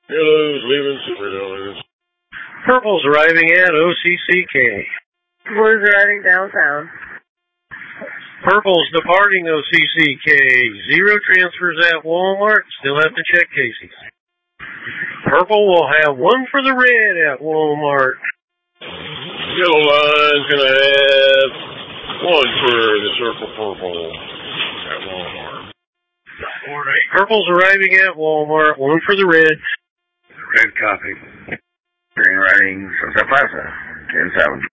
Yellow's leaving $6. Purple's arriving at OCCK. Blue's arriving downtown. Purple's departing OCCK. 0 transfers at Walmart. Still have to check Casey's. Purple will have 1 for the red at Walmart. Yellow line's going to have 1 for the Circle Purple at Walmart. Purple's arriving at Walmart. 1 for the red. Red copy. Green riding Sunset Plaza. 10-7.